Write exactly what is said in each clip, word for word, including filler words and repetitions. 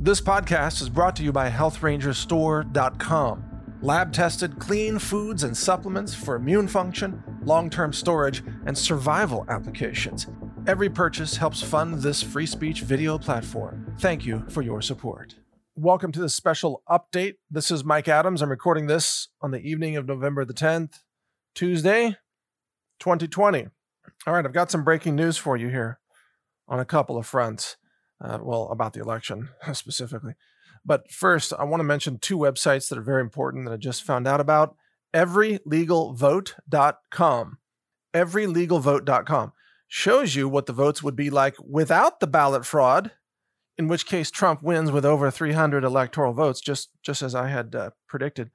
This podcast is brought to you by health ranger store dot com. Lab-tested clean foods and supplements for immune function, long-term storage, and survival applications. Every purchase helps fund this free speech video platform. Thank you for your support. Welcome to this special update. This is Mike Adams. I'm recording this on the evening of November the tenth, Tuesday, twenty twenty. All right, I've got some breaking news for you here on a couple of fronts. Uh, well, about the election specifically. But first, I want to mention two websites that are very important that I just found out about. every legal vote dot com. every legal vote dot com shows you what the votes would be like without the ballot fraud, in which case Trump wins with over three hundred electoral votes, just, just as I had uh, predicted,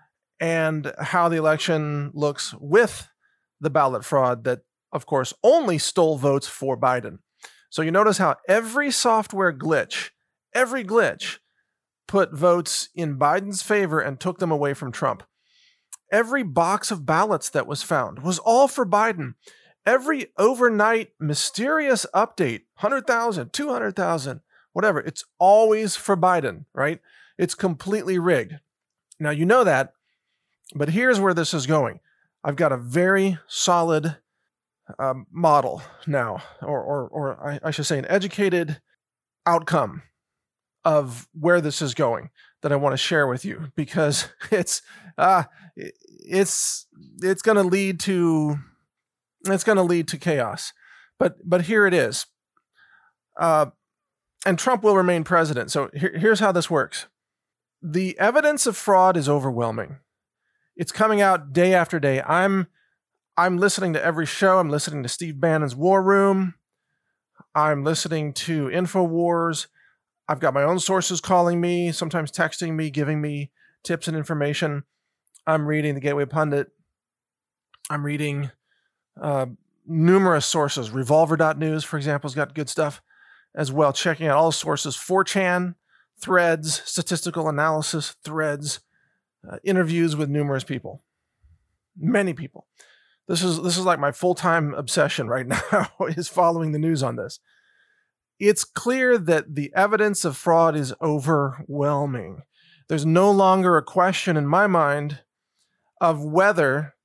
and how the election looks with the ballot fraud that, of course, only stole votes for Biden. So you notice how every software glitch, every glitch, put votes in Biden's favor and took them away from Trump. Every box of ballots that was found was all for Biden. Every overnight mysterious update, one hundred thousand, two hundred thousand, whatever, it's always for Biden, right? It's completely rigged. Now, you know that, but here's where this is going. I've got a very solid um, model now, or, or, or I, I should say an educated outcome of where this is going that I want to share with you, because it's uh, it's it's going to lead to it's going to lead to chaos. But but here it is, uh, and Trump will remain president. So here, here's how this works: the evidence of fraud is overwhelming. It's coming out day after day. I'm I'm listening to every show. I'm listening to Steve Bannon's War Room. I'm listening to InfoWars. I've got my own sources calling me, sometimes texting me, giving me tips and information. I'm reading the Gateway Pundit. I'm reading uh, numerous sources. Revolver dot news, for example, has got good stuff as well. Checking out all sources. four chan, threads, statistical analysis, threads, uh, interviews with numerous people. Many people. This is this is like my full-time obsession right now, is following the news on this. It's clear that the evidence of fraud is overwhelming. There's no longer a question in my mind of whether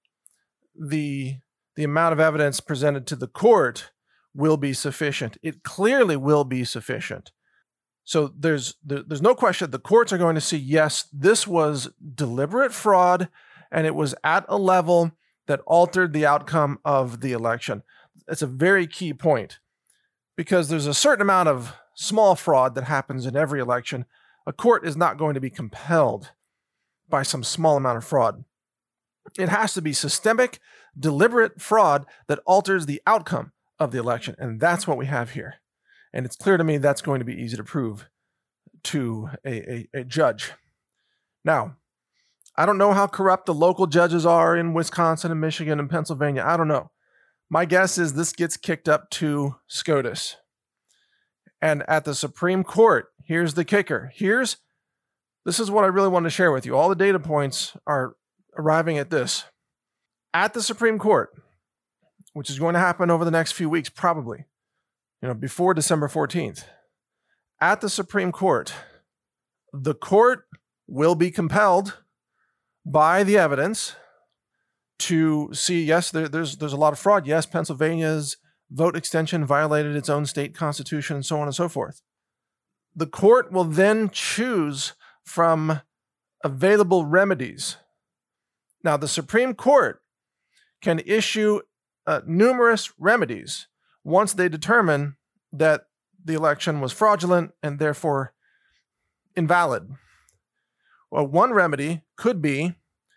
the, the amount of evidence presented to the court will be sufficient. It clearly will be sufficient. So there's there, there's no question the courts are going to see, yes, this was deliberate fraud, and it was at a level that altered the outcome of the election. It's a very key point, because there's a certain amount of small fraud that happens in every election. A court is not going to be compelled by some small amount of fraud. It has to be systemic, deliberate fraud that alters the outcome of the election. And that's what we have here. And it's clear to me that's going to be easy to prove to a, a, a judge. Now, I don't know how corrupt the local judges are in Wisconsin and Michigan and Pennsylvania. I don't know. My guess is this gets kicked up to SCOTUS. And at the Supreme Court, here's the kicker. Here's, this is what I really want to share with you. All the data points are arriving at this. At the Supreme Court, which is going to happen over the next few weeks, probably, you know, before December fourteenth. At the Supreme Court, the court will be compelled by the evidence to see, yes, there, there's there's a lot of fraud. Yes, Pennsylvania's vote extension violated its own state constitution, and so on and so forth. The court will then choose from available remedies. Now, the Supreme Court can issue uh, numerous remedies once they determine that the election was fraudulent and therefore invalid. Well, one remedy could be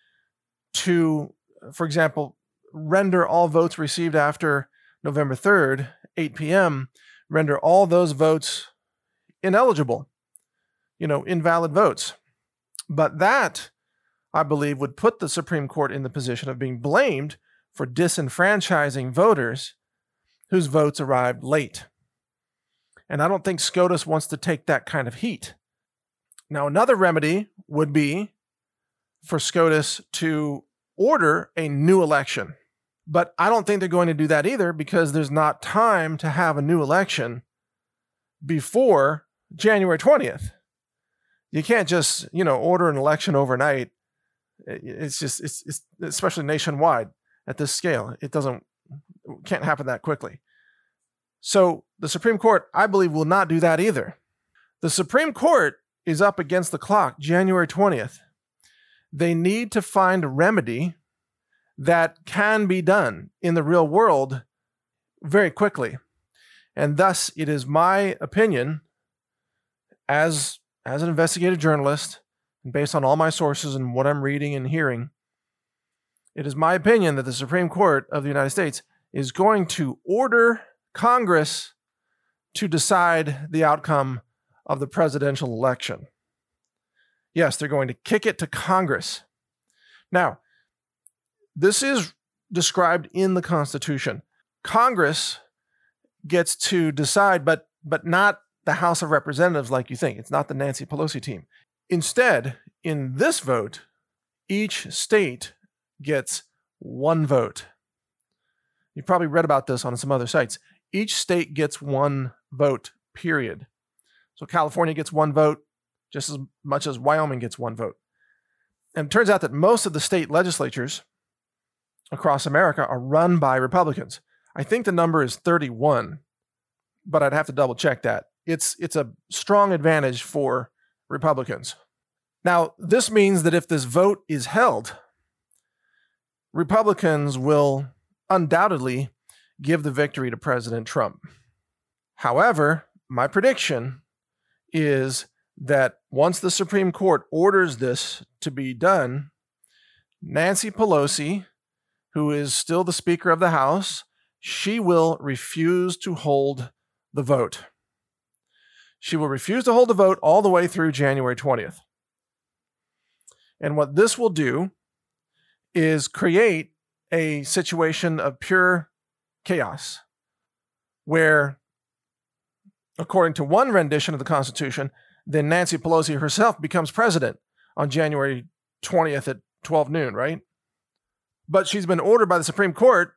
to, for example, render all votes received after November third, eight p.m., render all those votes ineligible, you know, invalid votes. But that, I believe, would put the Supreme Court in the position of being blamed for disenfranchising voters whose votes arrived late. And I don't think SCOTUS wants to take that kind of heat. Now, another remedy would be for SCOTUS to order a new election. But I don't think they're going to do that either, because there's not time to have a new election before January twentieth. You can't just, you know, order an election overnight. It's just, it's, it's especially nationwide at this scale. It doesn't, can't happen that quickly. So the Supreme Court, I believe, will not do that either. The Supreme Court is up against the clock January twentieth. They need to find a remedy that can be done in the real world very quickly. And thus, it is my opinion, as, as an investigative journalist, and based on all my sources and what I'm reading and hearing, it is my opinion that the Supreme Court of the United States is going to order Congress to decide the outcome of the presidential election. Yes, they're going to kick it to Congress. Now, this is described in the Constitution. Congress gets to decide, but but not the House of Representatives like you think. It's not the Nancy Pelosi team. Instead, in this vote, each state gets one vote. You probably read about this on some other sites. Each state gets one vote, period. So California gets one vote, just as much as Wyoming gets one vote. And it turns out that most of the state legislatures across America are run by Republicans. I think the number is thirty-one, but I'd have to double check that. It's, it's a strong advantage for Republicans. Now, this means that if this vote is held, Republicans will undoubtedly give the victory to President Trump. However, my prediction is that once the Supreme Court orders this to be done, Nancy Pelosi, who is still the Speaker of the House, she will refuse to hold the vote. She will refuse to hold the vote all the way through January twentieth. And what this will do is create a situation of pure chaos, where, according to one rendition of the Constitution, then Nancy Pelosi herself becomes president on January twentieth at twelve noon, right? But she's been ordered by the Supreme Court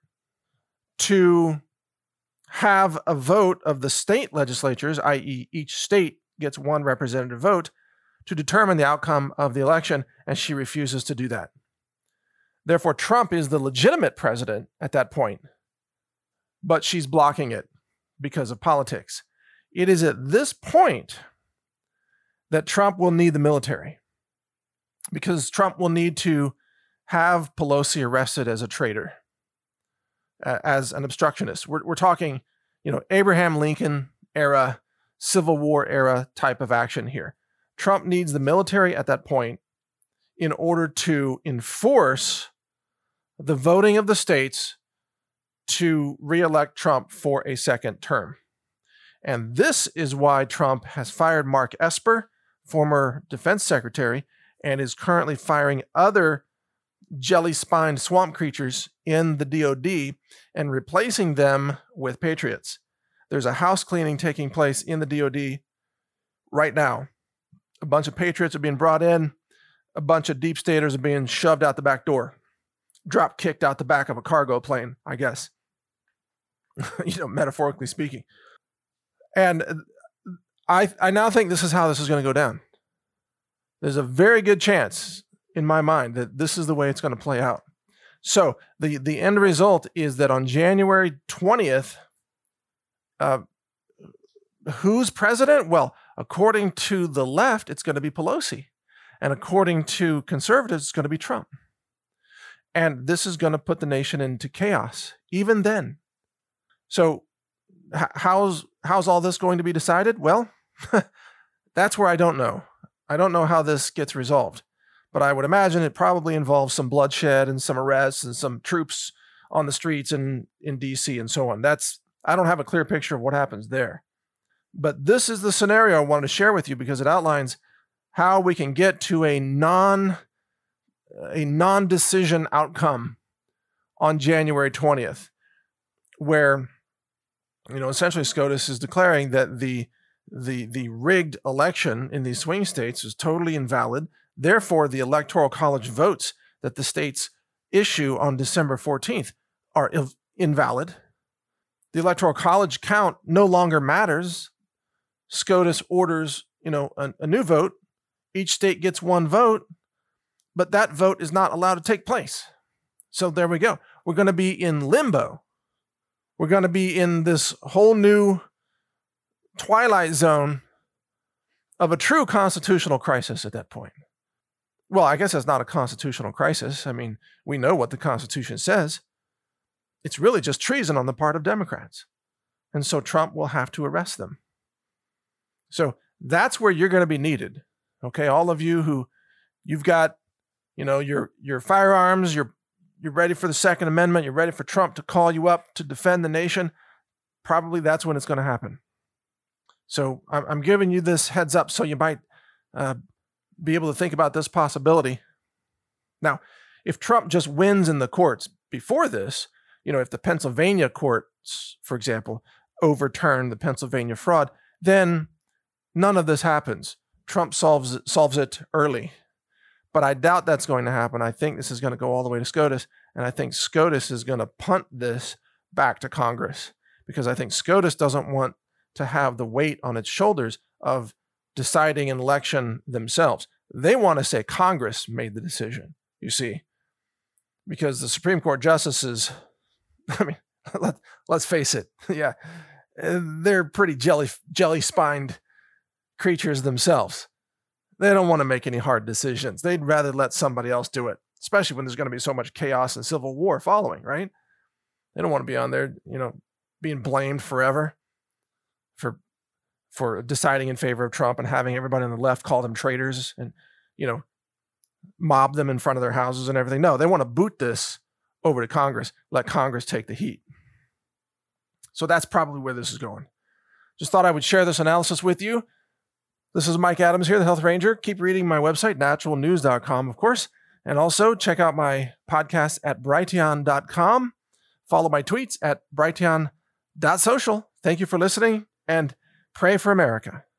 to have a vote of the state legislatures, that is each state gets one representative vote, to determine the outcome of the election, and she refuses to do that. Therefore, Trump is the legitimate president at that point, but she's blocking it because of politics. It is at this point that Trump will need the military, because Trump will need to have Pelosi arrested as a traitor, uh, as an obstructionist. We're, we're talking, you know, Abraham Lincoln era, Civil War era type of action here. Trump needs the military at that point in order to enforce the voting of the states to reelect Trump for a second term. And this is why Trump has fired Mark Esper, former defense secretary, and is currently firing other jelly-spined swamp creatures in the D O D and replacing them with patriots. There's a house cleaning taking place in the D O D right now. A bunch of patriots are being brought in. A bunch of deep staters are being shoved out the back door, drop kicked out the back of a cargo plane, I guess, you know, metaphorically speaking. And I, I now think this is how this is going to go down. There's a very good chance in my mind that this is the way it's going to play out. So the, the end result is that on January twentieth, uh, who's president? Well, according to the left, it's going to be Pelosi. And according to conservatives, it's going to be Trump. And this is going to put the nation into chaos, even then. So h- how's, how's all this going to be decided? Well, that's where I don't know. I don't know how this gets resolved. But I would imagine it probably involves some bloodshed and some arrests and some troops on the streets in, in D C and so on. That's, I don't have a clear picture of what happens there. But this is the scenario I wanted to share with you because it outlines how we can get to a non, a non-decision outcome on January twentieth, where, you know, essentially SCOTUS is declaring that the, the, the rigged election in these swing states is totally invalid. Therefore, the Electoral College votes that the states issue on December fourteenth are ill- invalid. The Electoral College count no longer matters. SCOTUS orders, you know, a, a new vote each state gets one vote, but that vote is not allowed to take place. So there we go. We're going to be in limbo. We're going to be in this whole new twilight zone of a true constitutional crisis at that point. Well, I guess that's not a constitutional crisis. I mean, we know what the Constitution says. It's really just treason on the part of Democrats. And so Trump will have to arrest them. So that's where you're going to be needed. Okay, all of you who you've got, you know, your your firearms, you're you're ready for the Second Amendment, you're ready for Trump to call you up to defend the nation, probably that's when it's going to happen. So I'm, I'm giving you this heads up so you might uh, be able to think about this possibility. Now, if Trump just wins in the courts before this, you know, if the Pennsylvania courts, for example, overturn the Pennsylvania fraud, then none of this happens. Trump solves it, solves it early. But I doubt that's going to happen. I think this is going to go all the way to SCOTUS, and I think SCOTUS is going to punt this back to Congress because I think SCOTUS doesn't want to have the weight on its shoulders of deciding an election themselves. They want to say Congress made the decision, you see, because the Supreme Court justices, I mean, let, let's face it, yeah, they're pretty jelly jelly-spined creatures themselves. They don't want to make any hard decisions. They'd rather let somebody else do it, especially when there's going to be so much chaos and civil war following, right? They don't want to be on there, you know, being blamed forever for for deciding in favor of Trump and having everybody on the left call them traitors and, you know, mob them in front of their houses and everything. No, they want to boot this over to Congress, let Congress take the heat. So that's probably where this is going. Just thought I would share this analysis with you. This is Mike Adams here, the Health Ranger. Keep reading my website, natural news dot com, of course. And also check out my podcast at brighteon dot com. Follow my tweets at brighteon dot social. Thank you for listening, and pray for America.